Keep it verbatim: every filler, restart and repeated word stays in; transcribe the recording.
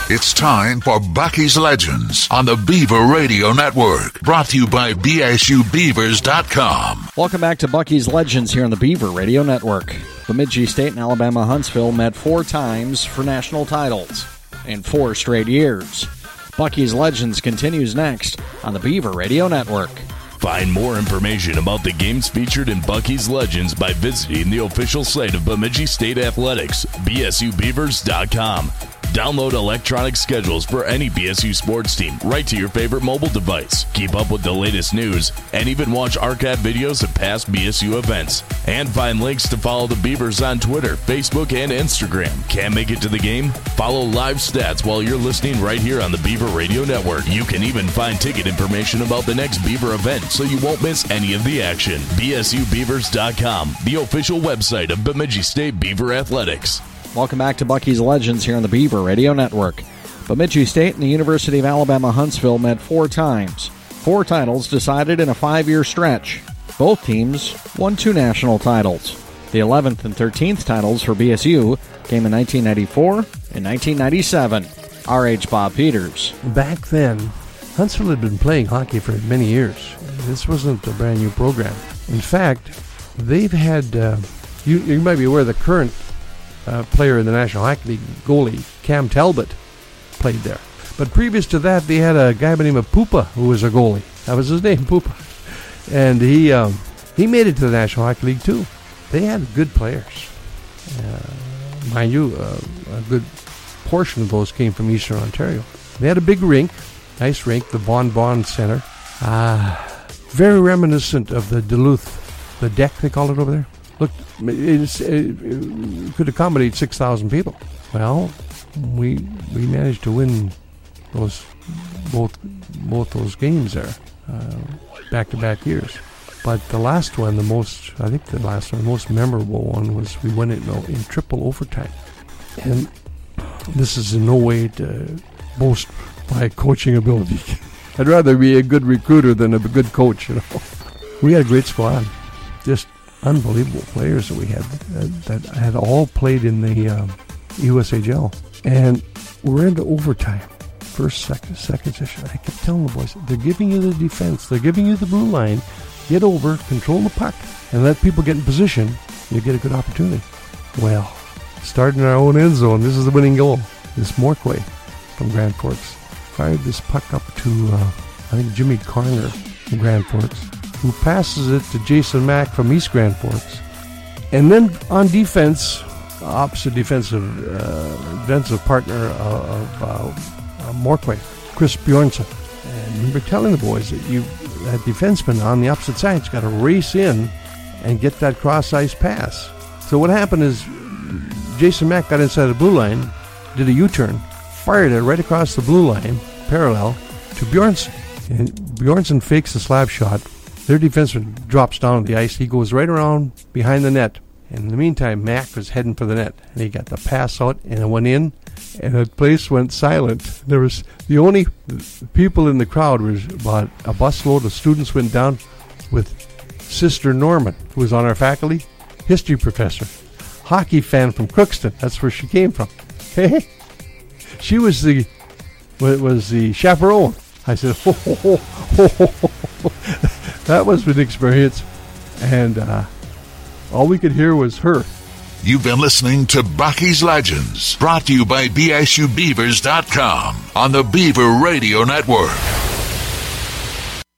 It's time for Bucky's Legends on the Beaver Radio Network. Brought to you by B S U Beavers dot com. Welcome back to Bucky's Legends here on the Beaver Radio Network. Bemidji State and Alabama Huntsville met four times for national titles in four straight years. Bucky's Legends continues next on the Beaver Radio Network. Find more information about the games featured in Bucky's Legends by visiting the official site of Bemidji State Athletics, B S U Beavers dot com. Download electronic schedules for any B S U sports team right to your favorite mobile device. Keep up with the latest news and even watch archive videos of past B S U events. And find links to follow the Beavers on Twitter, Facebook, and Instagram. Can't make it to the game? Follow live stats while you're listening right here on the Beaver Radio Network. You can even find ticket information about the next Beaver event so you won't miss any of the action. B S U Beavers dot com, the official website of Bemidji State Beaver Athletics. Welcome back to Bucky's Legends here on the Beaver Radio Network. Bemidji State and the University of Alabama Huntsville met four times. Four titles decided in a five-year stretch. Both teams won two national titles. The eleventh and thirteenth titles for B S U came in nineteen ninety-four and nineteen ninety-seven. R H Bob Peters. Back then, Huntsville had been playing hockey for many years. This wasn't a brand new program. In fact, they've had, uh, you, you might be aware, the current Uh, player in the National Hockey League, goalie Cam Talbot, played there. But previous to that, they had a guy by the name of Pupa who was a goalie. That was his name, Pupa. And he um, he made it to the National Hockey League too. They had good players. Uh, mind you, uh, a good portion of those came from Eastern Ontario. They had a big rink, nice rink, the Bon Bon Center. Uh, very reminiscent of the Duluth, the deck they call it over there. Look, it's, it, it could accommodate six thousand people. Well, we we managed to win those both both those games there, uh, back-to-back years. But the last one, the most, I think the last one, the most memorable one was we won it in, in triple overtime. And this is in no way to boast my coaching ability. I'd rather be a good recruiter than a good coach, you know. We had a great squad. Just unbelievable players that we had uh, that had all played in the uh, U S H L, and we're into overtime, first, second, second session. I kept telling the boys, they're giving you the defense, they're giving you the blue line. Get over, control the puck, and let people get in position. You get a good opportunity. Well, starting in our own end zone, this is the winning goal. This Morquay from Grand Forks fired this puck up to uh, I think Jimmy Carner from Grand Forks, who passes it to Jason Mack from East Grand Forks. And then on defense, opposite defensive uh, defensive partner uh, of uh, uh, Morquay, Chris Bjornsson. And I remember telling the boys that you, that defenseman on the opposite side's got to race in and get that cross-ice pass. So what happened is Jason Mack got inside the blue line, did a U-turn, fired it right across the blue line, parallel to Bjornsson. And Bjornsson fakes the slap shot. Their defenseman drops down on the ice. He goes right around behind the net. And in the meantime, Mack was heading for the net. And he got the pass out, and it went in, and the place went silent. There was the only people in the crowd was about a busload of students went down with Sister Norman, who was on our faculty, history professor, hockey fan from Crookston. That's where she came from. Hey, she was the was the chaperone. I said, ho, ho, ho, ho, ho, ho. That was an experience, and uh, all we could hear was her. You've been listening to Bucky's Legends, brought to you by B S U Beavers dot com on the Beaver Radio Network.